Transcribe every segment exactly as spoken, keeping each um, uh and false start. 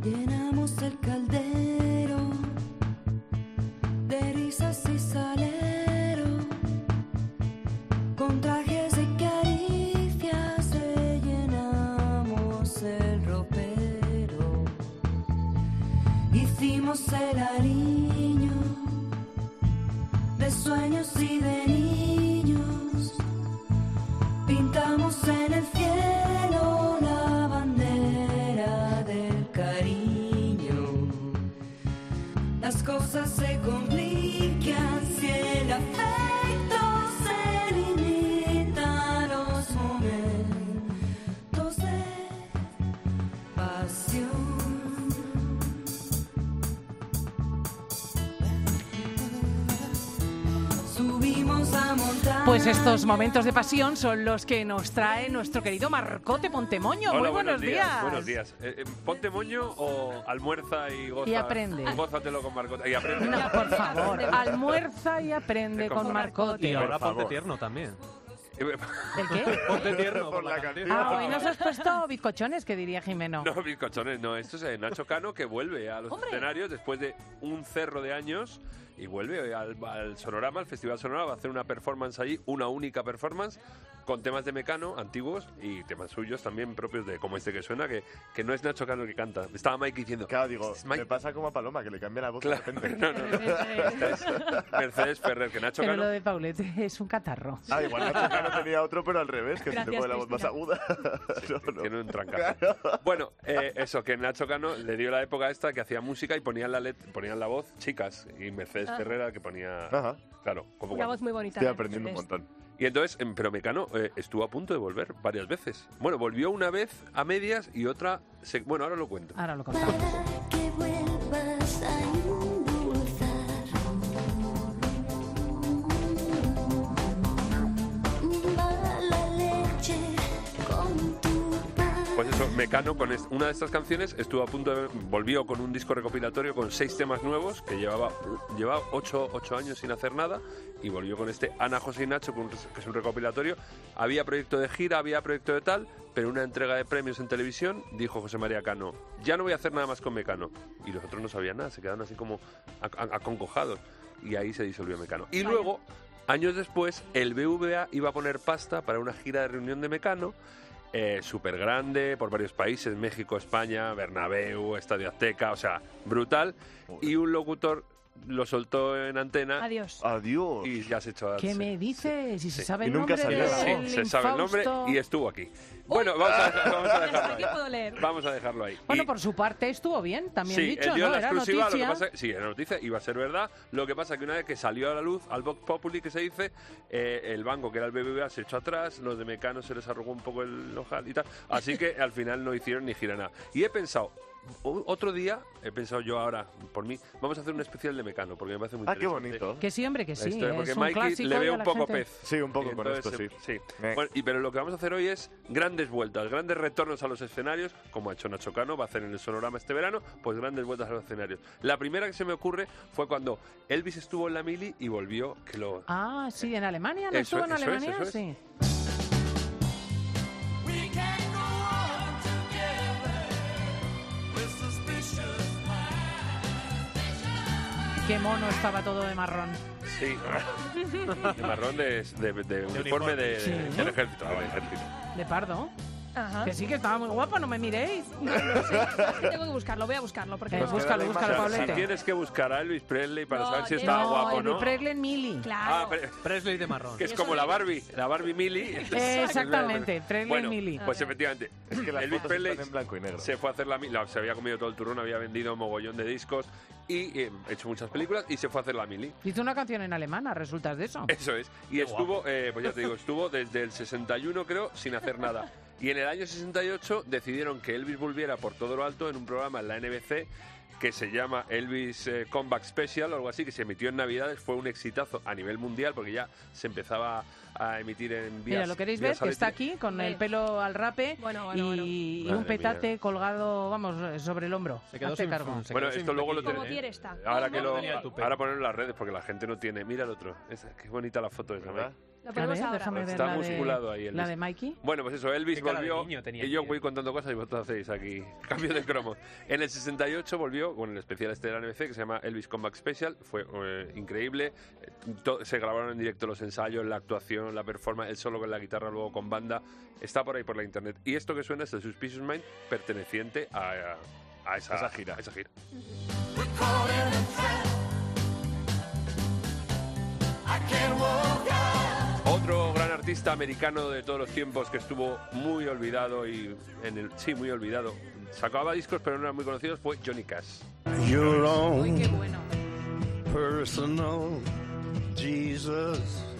Llenamos el caldero de risas y salero, con trajes y caricias rellenamos el ropero. Hicimos el aliño de sueños y de niños, pintamos en el cielo la bandera del cariño. Las cosas se complican si el afecto se limita a los momentos de pasión. Pues estos momentos de pasión son los que nos trae nuestro querido Marcote Pontemoño. Hola, muy buenos, buenos días, días. Buenos días. Eh, eh, ¿Ponte moño o almuerza y goza? Y aprende. Gózatelo con Marcote. Y aprende. No, por favor. Almuerza y aprende con, con Marcote. Y ahora ponte tierno también. ¿El qué? Ponte tierno por la canción. Ah, hoy nos has puesto bizcochones, que diría Jimeno. No, bizcochones, no. Esto es eh, Nacho Cano, que vuelve a los ¡Hombre! escenarios después de un cerro de años y vuelve al, al Sonorama, al Festival Sonora. Va a hacer una performance allí, una única performance, con temas de Mecano antiguos y temas suyos también propios de como este que suena, que, que no es Nacho Cano el que canta. Estaba Mike diciendo... Claro, digo, Mike... me pasa como a Paloma, que le cambia la voz claro, de repente. No, no, no. Es Mercedes Ferrer, que Nacho Pero Cano... lo de Paulette es un catarro. Ah, igual Nacho Cano tenía otro, pero al revés, que Gracias, se te pone la voz Cristina. más aguda. Sí, no, no. Tiene un trancazo. Claro. Bueno, eh, eso, que Nacho Cano le dio la época esta que hacía música y ponían la, let ponían la voz chicas, y Mercedes Ah. Ferrer que ponía... Ajá. Claro, como Una cuando- voz muy bonita. Estoy aprendiendo un Mercedes. montón. Y entonces, em, pero Mecano eh, estuvo a punto de volver varias veces. Bueno, volvió una vez a medias y otra... Se... Bueno, ahora lo cuento. Ahora lo contamos. Para que vuelvas a endulzar mala leche con tu pan. Pues eso, Mecano con es- una de estas canciones estuvo a punto de... Volvió con un disco recopilatorio con seis temas nuevos, que llevaba, llevaba ocho, ocho años sin hacer nada, y volvió con este Ana, José y Nacho, con un- que es un recopilatorio. Había proyecto de gira, había proyecto de tal, pero una entrega de premios en televisión, dijo José María Cano, ya no voy a hacer nada más con Mecano. Y los otros no sabían nada, se quedaron así como ac- ac- acongojados. Y ahí se disolvió Mecano. Y Vaya. luego, años después, el B V A iba a poner pasta para una gira de reunión de Mecano, eh, súper grande, por varios países, México, España, Bernabéu, Estadio Azteca, o sea, brutal. Y un locutor lo soltó en antena Adiós. Adiós. y ya se echó a... ¿Qué se- me dices? Si se Sí. sabe Y el nunca nombre salió la del voz. Sí, se sabe el nombre infausto. y estuvo aquí. Bueno, vamos a, vamos a dejarlo Aquí ahí. puedo leer. Vamos a dejarlo ahí. Bueno, Y- por su parte estuvo bien, también sí, dicho, él dio ¿no? la Era exclusiva, noticia. lo que pasa, sí, era noticia, iba a ser verdad. Lo que pasa que una vez que salió a la luz, al Vox Populi que se dice, eh, el banco que era el B B V A se echó atrás, los de Mecano se les arrugó un poco el ojal y tal, así que al final no hicieron ni gira nada. Y he pensado, o- otro día, he pensado yo ahora, por mí, vamos a hacer un especial de Mecano, porque me parece muy Ah, qué interesante. bonito. Que sí, hombre, que La sí. historia, porque es un Mikey clásico le y veo a un la poco gente- pez. Sí, un poco Y con entonces, esto, sí. eh, sí. Me- Bueno, y, pero lo que vamos a hacer hoy es grandes vueltas, grandes retornos a los escenarios, como ha hecho Nacho Cano, va a hacer en el Sonorama este verano, pues grandes vueltas a los escenarios. La primera que se me ocurre fue cuando Elvis estuvo en la mili y volvió, que lo... Ah, sí, en Alemania, ¿no Eso estuvo en es, eso es, Alemania? eso es. Sí. Qué mono estaba todo de marrón. Sí, de marrón de, de, de uniforme de, Sí. del ejército. Ah, vale, ejército. De pardo. Ajá. Que sí, que estaba muy guapa, no me miréis. Tengo que buscarlo, voy a buscarlo. Porque Eh, no- búscalo, queda la búscalo, O sea, Pablete. si tienes que buscar a Elvis Presley para No, saber si tienes- estaba No, guapo o Elvis no. Presley en Mili. Claro. Ah, pero- Presley de marrón. que es Eso como la digo. Barbie, la Barbie Mili. Eh, exactamente, Presley Bueno, en Mili. pues efectivamente, Es que las Elvis fotos Presley están en blanco y negro. se fue a hacer la mili, la- se había comido todo el turrón, había vendido mogollón de discos y eh, hecho muchas películas y se fue a hacer la mili. Hizo una canción en alemana, ¿resultas de eso? Eso es. Y Qué estuvo, eh, pues ya te digo, estuvo desde el sesenta y uno, creo, sin hacer nada. Y en el año sesenta y ocho decidieron que Elvis volviera por todo lo alto en un programa en la N B C que se llama Elvis eh, Comeback Special o algo así, que se emitió en Navidades. Fue un exitazo a nivel mundial porque ya se empezaba a emitir en vías. Mira, lo queréis vía ver, que está satélite. aquí con Hombre. el pelo al rape Bueno, bueno, y, bueno. y Madre un petate mía. colgado, vamos, sobre el hombro. Se quedó Hazte sin cargo. se Bueno, quedó sin esto luego lo flequillo, Como tenéis. ¿eh? Pierre está. Ahora que lo, Tenía tu pelo. ahora ponerlo en las redes porque la gente no tiene. Mira el otro. Es, qué bonita la foto esa, ¿Verdad? ¿eh? Lo A ponemos ver, ahora. déjame ver Está la musculado de, ahí Elvis. la de Mikey. Bueno, pues eso, Elvis Qué cara de volvió niño tenía y yo aquí, voy eh. contando cosas y vosotros hacéis aquí cambio de cromo. En el sesenta y ocho volvió con el especial este de la N B C que se llama Elvis Comeback Special. Fue eh, increíble. Eh, to- se grabaron en directo los ensayos, la actuación, la performance, él solo con la guitarra, luego con banda. Está por ahí por la internet. Y esto que suena es el Suspicious Mind perteneciente a, a, a esa, Esa gira. a esa gira. Otro gran artista americano de todos los tiempos que estuvo muy olvidado y en el sí muy olvidado, sacaba discos pero no eran muy conocidos, fue Johnny Cash. Your Uy, qué own bueno. personal Jesus.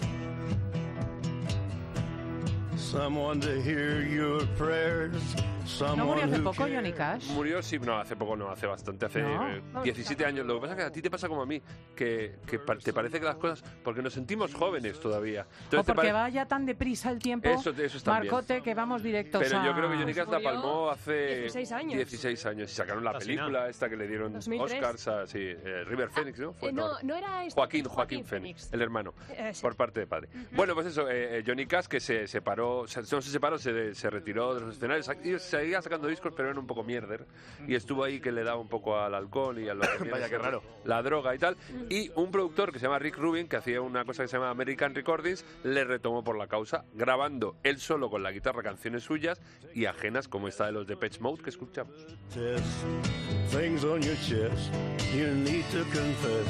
Someone to hear your prayers. ¿No Someone murió hace who poco cares. Johnny Cash? Murió, sí, no, hace poco no, hace bastante, hace No. eh, diecisiete años. Lo que pasa es que a ti te pasa como a mí, que, que pa- te parece que las cosas, porque nos sentimos jóvenes todavía. Entonces O te porque pare- vaya tan deprisa el tiempo, Eso- eso también. Marcote, que vamos directos Pero a... yo creo que Johnny Cash la Murió palmó hace dieciséis años. dieciséis años. Y sacaron la Asesinado. película esta que le dieron dos mil tres. Oscars a sí, eh, River Phoenix, ¿no? Fue, Eh, no, no era este, Joaquín, Joaquín, Phoenix, el hermano, Eh, sí. por parte de padre. Bueno, pues eso, eh, eh, Johnny Cash que se separó, se, no se separó, se, se retiró de los escenarios, y seguía sacando discos, pero era un poco mierder, y estuvo ahí que le daba un poco al alcohol y a lo que viene Vaya, qué siendo raro. la droga y tal, y un productor que se llama Rick Rubin, que hacía una cosa que se llama American Recordings, le retomó por la causa, grabando él solo con la guitarra canciones suyas y ajenas como esta de los Depeche Mode que escuchamos. Test things on your chest. You need to confess.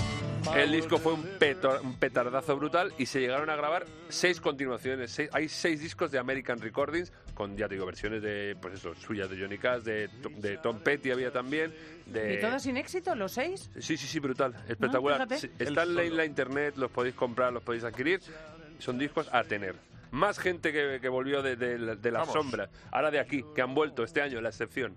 El disco fue un, peto- un petardazo brutal y se llegaron a grabar seis continuaciones. Seis- hay seis discos de American Recordings con, ya te digo, versiones de, pues eso, suyas de Johnny Cash, de, de Tom Petty había también. De... ¿Y todos sin éxito, los seis? Sí, sí, sí, brutal, espectacular. fíjate. Sí, están en la internet, los podéis comprar, los podéis adquirir. Son discos a tener. Más gente que, que volvió de, de, la- de las Vamos. sombras, ahora de aquí, que han vuelto este año, la excepción.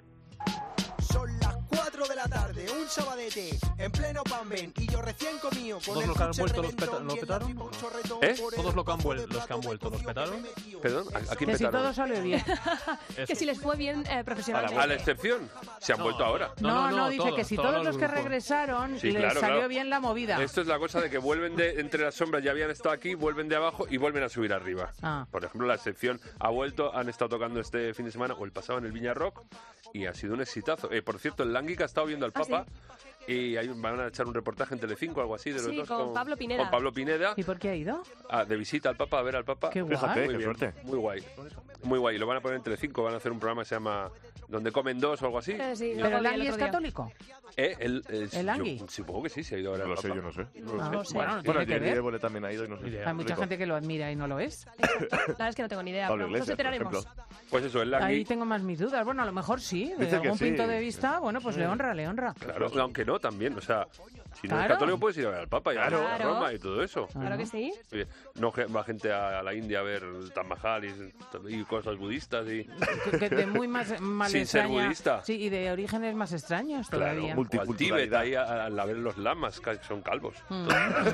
Son las cuatro de la tarde, un sabadete, en pleno Pamben, y yo recién comido con ¿Todos el los que han coche vuelto los reventón peta- lo y en la petaron? pipa un chorretón ¿Eh? por el ¿Todos lo que han debajo vuel- del los que han plato vuelto de los cocido petaron? que me metió. Perdón, ¿a, a quién Que si petaron? todo sale bien. Que Eso. si les fue bien eh, profesionalmente. A la excepción, se han No, vuelto ahora. No, No, no, no, no, dice todos, que si todos todos los los que grupos. regresaron Sí, les claro, salió claro. bien la movida. Esto es la cosa de que vuelven de entre las sombras, ya habían estado aquí, vuelven de abajo y vuelven a subir arriba. Ah. Por ejemplo, la excepción ha vuelto, han estado tocando este fin de semana o el pasado en el Viña Rock y ha sido un exitazo. Eh, por cierto, el Langui que ha estado viendo al Ah, Papa y hay, un- van a echar un reportaje en Telecinco o algo así de los Sí, dos con Pablo Pineda. con Pablo Pineda ¿Y por qué ha ido? ah, de visita al Papa, a ver al Papa. Qué guay. Fíjate, Muy qué bien, suerte. muy guay. Muy guay. Lo van a poner en Telecinco, van a hacer un programa que se llama Donde comen dos o algo así. Eh, sí, lo ¿Pero vi el Langui otro es día. católico? Eh, el, el, ¿El Langui? yo supongo que sí, se ha ido ahora No al lo sé, Papa. yo no sé. Ah, No sé. Bueno, no Bueno, tiene que Jerry ver. Évole también ha ido y no sé. Idea. Hay mucha Explico. gente que lo admira y no lo es. La verdad es que no tengo ni idea, Pablo pero nos Iglesias, por enteraremos. ejemplo. Pues eso, el Langui. Ahí tengo más mis dudas. Bueno, a lo mejor sí, Dice desde que algún sí. punto de vista, bueno, pues le honra, le honra. Claro, aunque no, también, o sea, si no eres Claro. católico puedes ir a ver al Papa y a Claro. a Roma y todo eso. Claro que sí. Oye, no ge- va gente a, a la India a ver el Taj Mahal y, y cosas budistas y... Que- que de muy más, más Sin ser extraña- budista. Sí, y de orígenes más extraños todavía. multi- O al Tíbet, ahí a, a, a ver los lamas, que son calvos. Mm.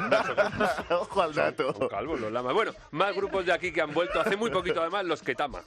Ojo al dato. Son calvos los lamas. Bueno, más grupos de aquí que han vuelto hace muy poquito además, los Ketama.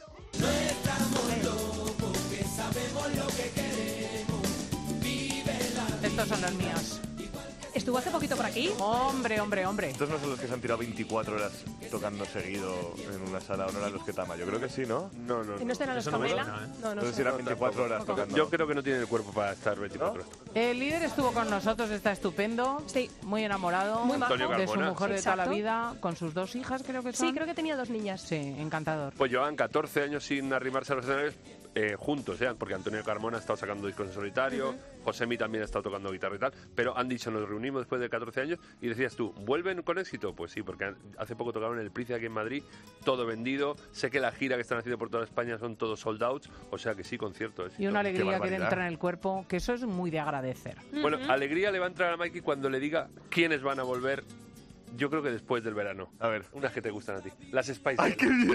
Estos son los míos. Estuvo hace poquito por aquí. Hombre, hombre, hombre. Estos no son los que se han tirado veinticuatro horas tocando seguido en una sala, o no eran los que tama. Yo creo que sí, ¿no? No, no, ¿No no. estarán los Eso no me Camela? suena, ¿eh? No, no No sé sé. si eran veinticuatro horas Tampoco. tocando. Yo creo que no tiene el cuerpo para estar veinticuatro horas. El líder estuvo con nosotros, está estupendo. Sí. Muy enamorado. Muy majo. Antonio de su Carmona. mujer de toda la Exacto. vida, con sus dos hijas, creo que son. Sí, creo que tenía dos niñas. Sí, encantador. Pues llevan catorce años sin arrimarse a los escenarios eh, juntos, ¿eh? Porque Antonio Carmona ha estado sacando discos en solitario, Josemi también ha estado tocando guitarra y tal, pero han dicho, nos reunimos después de catorce años y decías tú, ¿vuelven con éxito? Pues sí, porque han- hace poco tocaron en el Price aquí en Madrid, todo vendido, sé que la gira que están haciendo por toda España son todos sold outs, o sea que sí, concierto. éxito. Y una alegría que le barbaridad. entra en el cuerpo, que eso es muy de agradecer. Bueno, alegría le va a entrar a Mikey cuando le diga quiénes van a volver, yo creo que después del verano. A ver. Unas que te gustan a ti. Las Spice ¡Ay, Girls. qué bien!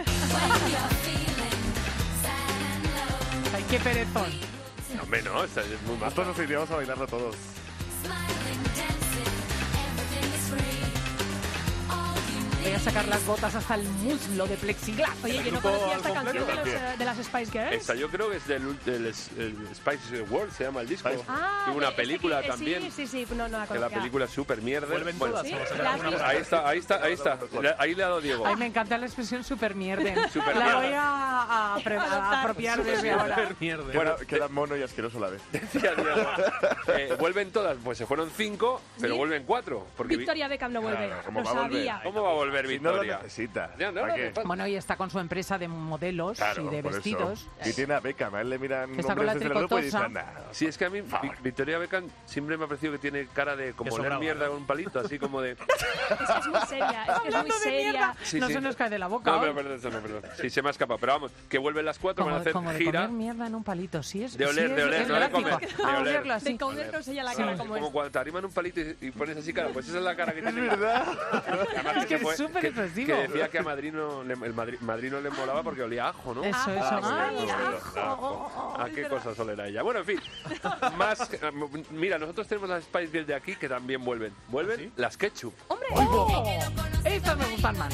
¡Ay, qué perezón! No, hombre, no, esta es muy más. Nosotros nos iríamos a bailarlo todos. voy a sacar las botas hasta el muslo de plexiglas. Oye, yo no grupo conocía esta al canción de, completo. los, eh, de las Spice Girls. Esta yo creo que es del, del, del Spice World, se llama el disco. Spice- Ah, Tiene una de- película sí, que- también. Sí, sí, sí, no, no la Que la conocía. película es súper mierda. Vuelven Bueno, todas. ¿Sí? o sacar ¿La has alguna visto? ahí está, ahí está, ahí está. Le- Ahí le ha dado Diego. Ay, me encanta la expresión super mierden. Super La mierda. voy a, a, pre- a apropiar desde ahora. Super mierda. Bueno, Queda, queda mono y asqueroso a la vez. Decía Diego, eh, vuelven todas, pues se fueron cinco, pero ¿Sí? vuelven cuatro. Porque vi- Victoria Beckham no vuelve. Claro, ¿cómo Lo va a volver? sabía. ¿Cómo va a volver Si no lo Victoria? necesita. Ya, no, ¿Para no, qué? no, falta. Bueno, y está con su empresa de modelos Claro, y de por eso. vestidos. Y tiene a Beckham, a él le miran Está con la hombres desde el grupo y tricotosa. dicen, nah. Sí, es que a mí Vi- Victoria Beckham siempre me ha parecido que tiene cara de como Que oler sobraba, mierda ¿no? con un palito, así como de... Es que es muy seria, es que es muy Hablando de seria. mierda, Sí, no sí. se nos cae de la boca. No, hoy. pero perdón, eso no, perdón. Sí, se me ha escapado. Pero vamos, que vuelven las cuatro, como, van a hacer como de gira. comer mierda en un palito, sí es. De oler, sí de es- oler, es no de gráfico. comer, de Ah, oler. olerlo así. De comernos ella la Sí, cara como como es. cuando te arriman un palito y, y pones así cara, pues esa es la cara que tiene. ¿Verdad? Además, Es que es fue- súper que- expresivo. Que decía que a Madrino, le- el Madri- Madrino le molaba porque olía a ajo, ¿no? Eso, eso. Ah, Ay, sí, ajo. ¿A qué cosas olerá ella? Bueno, en fin. Más, mira, nosotros tenemos las Spice Girls de aquí que también vuelven. Vuelven las Ketchup. ¡Hombre! Oh, estas me gustan más.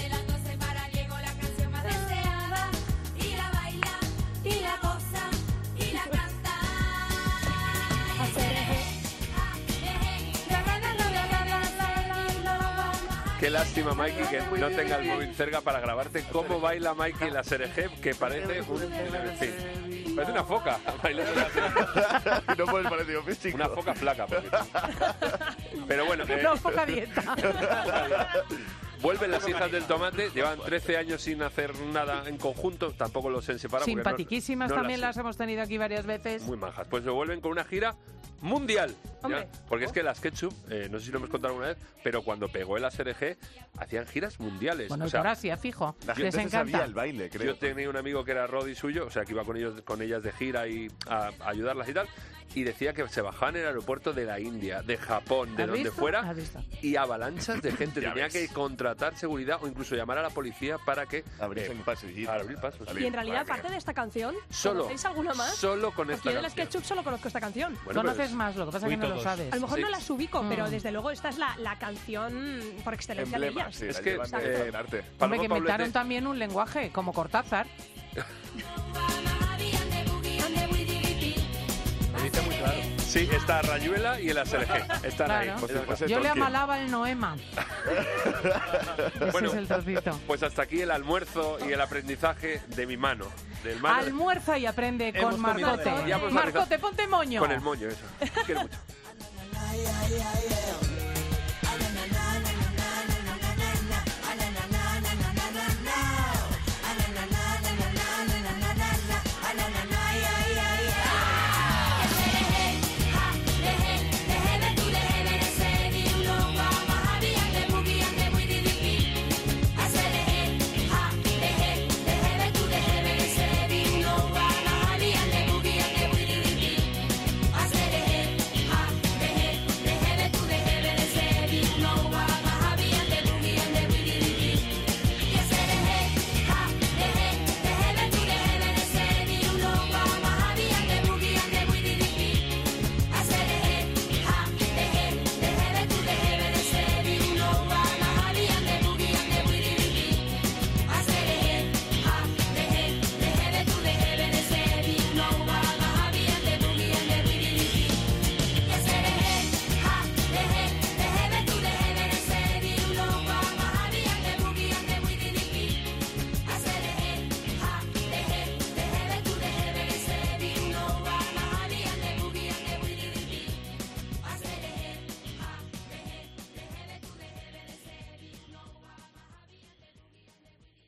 Deseada, y la baila, y la goza, y la canta. Qué lástima, Mikey, que no tenga el móvil cerca para grabarte cómo baila Mikey la Serejé, que parece un... En fin, parece una foca. bailando la Serejé. No por el parecido físico. Una foca flaca. porque- Pero bueno, eh, No, poca dieta. vuelven las hijas del tomate, llevan trece años sin hacer nada en conjunto, tampoco los han separado. porque no- Simpatiquísimas no también las hemos tenido aquí varias veces. Muy majas. Pues lo vuelven con una gira mundial. ¿ya? Hombre. Porque es que las Ketchup, eh, no sé si lo hemos contado alguna vez, pero cuando pegó el A S R G, hacían giras mundiales. Bueno, o y sea, por Asia, fijo. La Les gente se sabía encanta. el baile, creo. yo tenía un amigo que era Roddy suyo, o sea, que iba con ellos, con ellas de gira y a, a ayudarlas y tal, y decía que se bajaban en el aeropuerto de la India, de Japón, de ¿Has donde visto? fuera, ¿Has visto? y avalanchas de gente. Ya Tenía ves. que contratar seguridad o incluso llamar a la policía para que... Abrirse eh, un pasillito. para abrir pasos. Y en realidad, aparte de esta canción, Solo, ¿conocéis alguna más? solo con Porque esta yo de las canción. Ketchup solo conozco esta canción. Bueno, Conoces pero- más, lo que pasa es Uy, que no lo todos. sabes. A lo mejor Sí. no las ubico, pero Mm. desde luego esta es la, la canción por excelencia de Emblema, ellas. sí, Es la que, llevan de eh, estandarte. Hombre, Paloma que inventaron Paulete- también un lenguaje, como Cortázar. Lo dice muy claro. Sí, está Rayuela y el A S R G. Están Claro. ahí. Pues si fuese Yo le Tolkien. amalaba el Noema. Ese Bueno. es el trocito. Pues hasta aquí el almuerzo y el aprendizaje de mi mano. Del mano de- Almuerza y aprende Hemos con comido Marcote. de todo. Ya hemos Marcote, analizado- ponte moño. con el moño, eso. Quiero mucho.